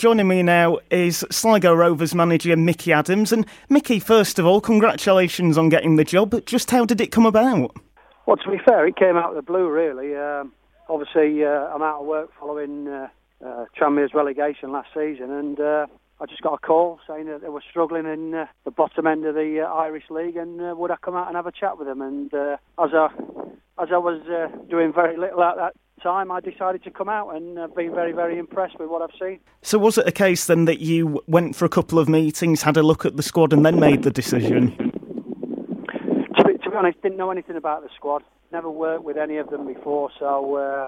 joining me now is Sligo Rovers manager Mickey Adams. And Mickey, first of all, congratulations on getting the job. Just how did it come about? Well, to be fair, it came out of the blue, really. Obviously, I'm out of work following Tranmere's relegation last season, and I just got a call saying that they were struggling in the bottom end of the Irish League, and would I come out and have a chat with them? And as I was doing very little at that time, I decided to come out, and been very, very impressed with what I've seen. So was it a case then that you went for a couple of meetings, had a look at the squad, and then made the decision? To be honest, didn't know anything about the squad. Never worked with any of them before, so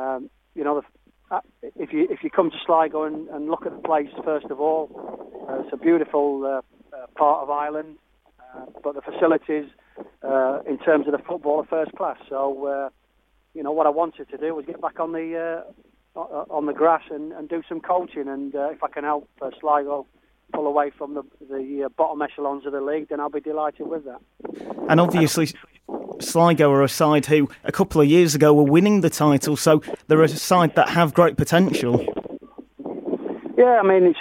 if you come to Sligo and look at the place, first of all, it's a beautiful part of Ireland, but the facilities in terms of the football are first class. So what I wanted to do was get back on the grass and do some coaching, and if I can help Sligo pull away from the bottom echelons of the league, then I'll be delighted with that. And obviously, Sligo are a side who a couple of years ago were winning the title, so they're a side that have great potential. Yeah, I mean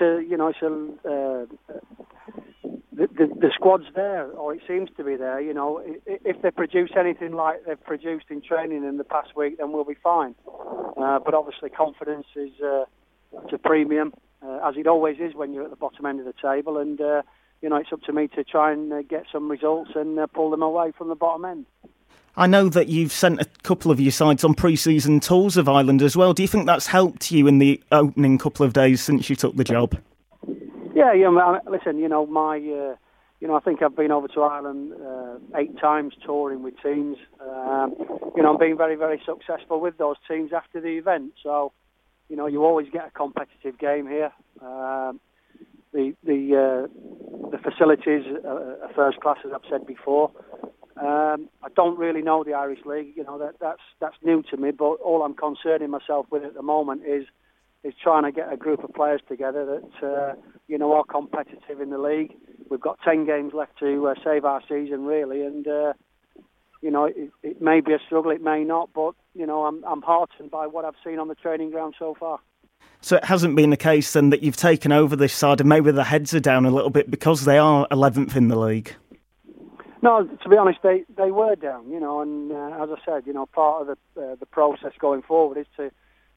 the squad's there, or it seems to be there. You know, if they produce anything like they've produced in training in the past week, then we'll be fine. But obviously, confidence is at a premium, as it always is when you're at the bottom end of the table, and it's up to me to try and get some results and pull them away from the bottom end. I know that you've sent a couple of your sides on pre-season tours of Ireland as well. Do you think that's helped you in the opening couple of days since you took the job? Yeah. Listen, I think I've been over to Ireland 8 times touring with teams. I'm being very, very successful with those teams after the event. So, you always get a competitive game here. The facilities are first class, as I've said before. I don't really know the Irish League. That's new to me. But all I'm concerning myself with at the moment is trying to get a group of players together that are competitive in the league. We've got 10 games left to save our season, really, and it may be a struggle, it may not, but I'm heartened by what I've seen on the training ground so far. So it hasn't been the case then that you've taken over this side and maybe the heads are down a little bit because they are 11th in the league? No, to be honest, they were down, and as I said, part of the process going forward is to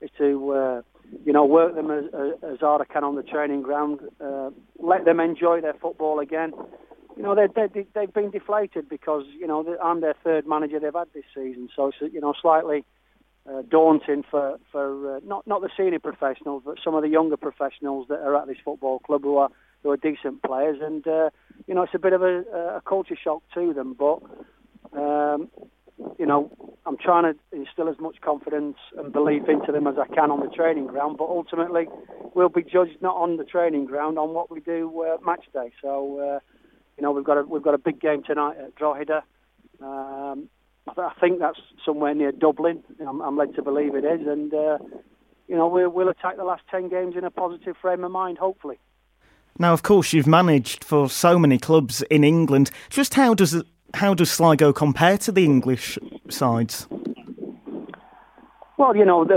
work them as hard as I can on the training ground, let them enjoy their football again. They've been deflated because I'm their third manager they've had this season, so it's slightly daunting for not the senior professionals, but some of the younger professionals that are at this football club who are decent players, and it's a bit of a culture shock to them. But I'm trying to instill as much confidence and belief into them as I can on the training ground. But ultimately, we'll be judged not on the training ground, on what we do match day. So we've got a big game tonight at Drogheda. I think that's somewhere near Dublin. I'm led to believe it is, and we'll attack the last 10 games in a positive frame of mind, hopefully. Now, of course, you've managed for so many clubs in England. Just how does Sligo compare to the English sides? Well,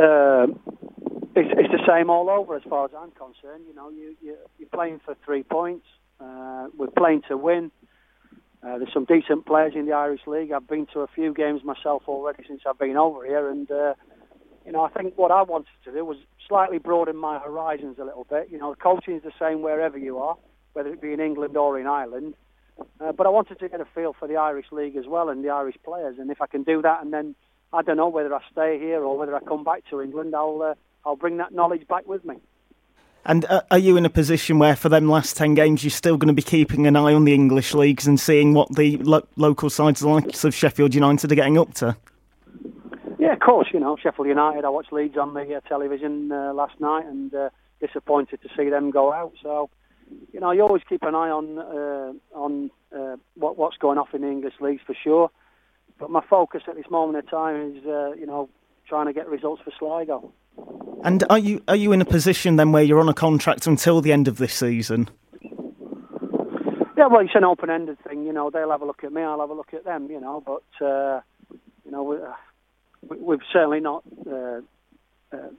it's the same all over as far as I'm concerned. You're playing for 3 points. We're playing to win. There's some decent players in the Irish League. I've been to a few games myself already since I've been over here, and I think what I wanted to do was slightly broaden my horizons a little bit. Coaching is the same wherever you are, whether it be in England or in Ireland. But I wanted to get a feel for the Irish League as well and the Irish players. And if I can do that, and then I don't know whether I stay here or whether I come back to England, I'll bring that knowledge back with me. And are you in a position where for them last 10 games you're still going to be keeping an eye on the English leagues and seeing what the local sides like of Sheffield United are getting up to? Yeah, of course. Sheffield United, I watched Leeds on the television last night, and disappointed to see them go out. So, you always keep an eye on what's going off in the English leagues for sure. But my focus at this moment in time is, trying to get results for Sligo. And are you in a position then where you're on a contract until the end of this season? Yeah, well, it's an open-ended thing. They'll have a look at me, I'll have a look at them. But we've certainly not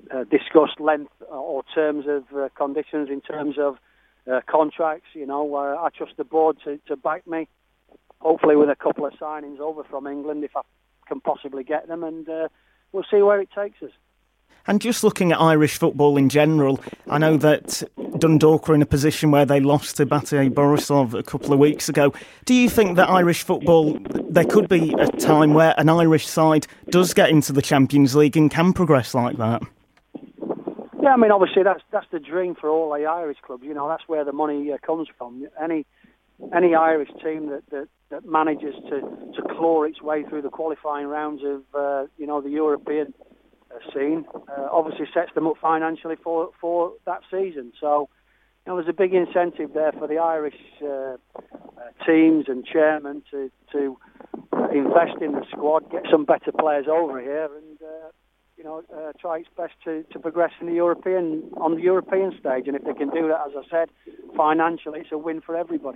discussed length or terms of conditions in terms of contracts. I trust the board to back me, hopefully with a couple of signings over from England if I can possibly get them, and we'll see where it takes us. And just looking at Irish football in general, I know that Dundalk are in a position where they lost to Bate Borisov a couple of weeks ago. Do you think that Irish football, there could be a time where an Irish side does get into the Champions League and can progress like that? Yeah, I mean, obviously that's the dream for all the Irish clubs. That's where the money comes from. Any Irish team that manages to claw its way through the qualifying rounds of the European scene obviously sets them up financially for that season. So there's a big incentive there for the Irish teams and chairmen to invest in the squad, get some better players over here, and try its best to progress on the European stage. And if they can do that, as I said, financially, it's a win for everybody.